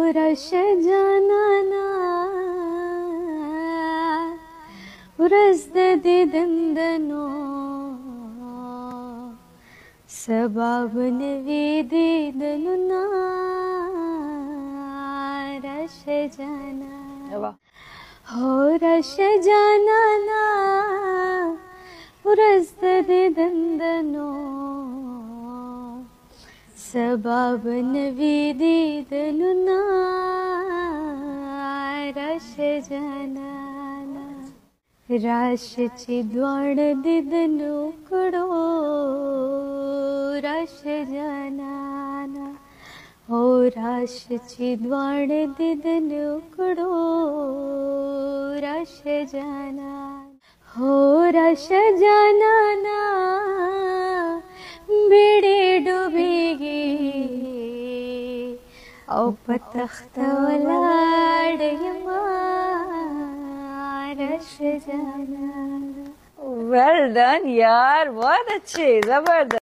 Rush जानाना उरज़द दिदंदनो सबाबन वीदिदनुना rush जाना हो rush जानाना उरज़द दिदंदनो सबाबन वीदिदनुना rush जानाना राश चिद्वाण दिदनु कड़ो रश जानाना हो राश चिद्वाण दिदनु कड़ो रश जानाना हो रश जानाना बेड़े डूबेगी औ पतख्त वलाड यमा रश जाना। वेल डन यार, बहुत अच्छे, जबरदस्त।